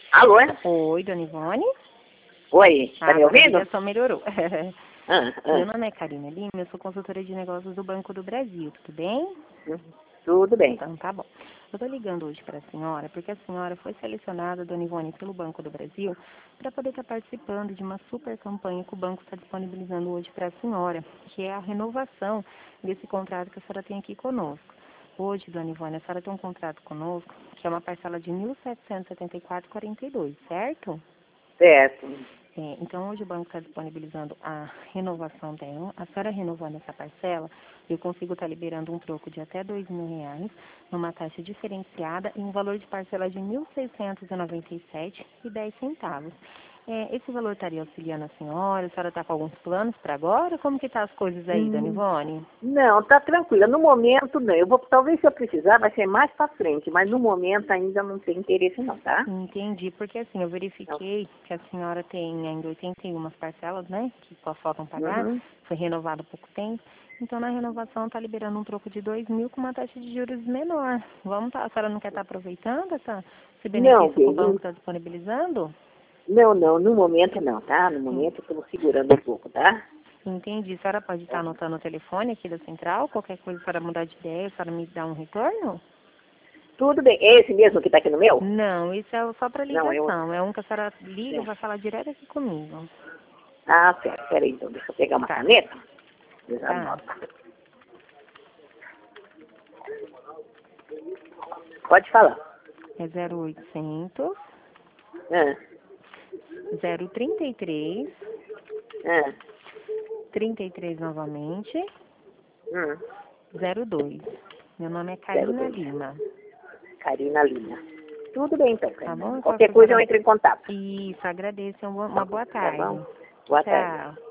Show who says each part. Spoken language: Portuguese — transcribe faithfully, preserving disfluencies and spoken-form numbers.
Speaker 1: Alô?
Speaker 2: Oi, dona Ivone?
Speaker 1: Oi, tá
Speaker 2: Ah,
Speaker 1: me
Speaker 2: agora
Speaker 1: ouvindo?
Speaker 2: a ligação melhorou.
Speaker 1: Ah,
Speaker 2: Meu
Speaker 1: ah.
Speaker 2: nome é Karina Lima, eu sou consultora de negócios do Banco do Brasil, tudo bem?
Speaker 1: Hum, Tudo bem.
Speaker 2: Então, tá bom. Eu estou ligando hoje para a senhora porque a senhora foi selecionada, dona Ivone, pelo Banco do Brasil para poder estar participando de uma super campanha que o banco está disponibilizando hoje para a senhora, que é a renovação desse contrato que a senhora tem aqui conosco. Hoje, dona Ivone, a senhora tem um contrato conosco que é uma parcela de mil setecentos e setenta e quatro reais e quarenta e dois centavos, certo?
Speaker 1: Certo.
Speaker 2: É, então, hoje o banco está disponibilizando a renovação dela. A senhora renovando essa parcela, eu consigo estar liberando um troco de até dois mil reais, numa taxa diferenciada e um valor de parcela de mil seiscentos e noventa e sete reais e dez centavos. É, esse valor estaria auxiliando a senhora? A senhora está com alguns planos para agora? Como que estão as coisas aí, dona
Speaker 1: Hum,
Speaker 2: Ivone?
Speaker 1: Não, tá tranquila. No momento, não. Eu vou, talvez se eu precisar, vai ser mais pra frente, mas no momento ainda não tem interesse não, tá?
Speaker 2: Entendi, porque assim, eu
Speaker 1: Não.
Speaker 2: verifiquei que a senhora tem ainda oitenta e uma parcelas, né, que só faltam pagar,
Speaker 1: Uhum.
Speaker 2: foi renovado há pouco tempo, então na renovação está liberando um troco de dois mil com uma taxa de juros menor. Vamos tá, a senhora não quer estar aproveitando essa, esse
Speaker 1: Não,
Speaker 2: benefício que o
Speaker 1: bem,
Speaker 2: banco
Speaker 1: não,
Speaker 2: está disponibilizando?
Speaker 1: não, não, no momento não, tá? No
Speaker 2: Sim,
Speaker 1: momento estamos segurando um pouco, tá?
Speaker 2: entendi. A senhora pode estar anotando o telefone aqui da central, qualquer coisa, a senhora mudar de ideia, a senhora me dá um retorno?
Speaker 1: Tudo bem. É esse mesmo que tá aqui no meu?
Speaker 2: Não, isso é só para
Speaker 1: Não, é outro.
Speaker 2: ligação, é um que a senhora liga e
Speaker 1: É.
Speaker 2: vai falar direto aqui comigo.
Speaker 1: Ah, certo. Peraí, então, deixa eu pegar uma
Speaker 2: Tá,
Speaker 1: caneta. Eu já
Speaker 2: tá.
Speaker 1: anoto. Pode falar.
Speaker 2: É zero oitocentos,
Speaker 1: Ah,
Speaker 2: zero trinta e três,
Speaker 1: ah,
Speaker 2: trinta e três novamente,
Speaker 1: hum,
Speaker 2: zero dois. Meu nome é
Speaker 1: zero
Speaker 2: Karina
Speaker 1: dois.
Speaker 2: Lima,
Speaker 1: Karina Lima. Tudo bem, então,
Speaker 2: tá
Speaker 1: Karina.
Speaker 2: bom?
Speaker 1: Qualquer
Speaker 2: Qualquer
Speaker 1: coisa eu
Speaker 2: coisa.
Speaker 1: entro em contato.
Speaker 2: Isso, agradeço. Uma boa
Speaker 1: Tá bom?
Speaker 2: tarde.
Speaker 1: Boa tarde.
Speaker 2: Tchau.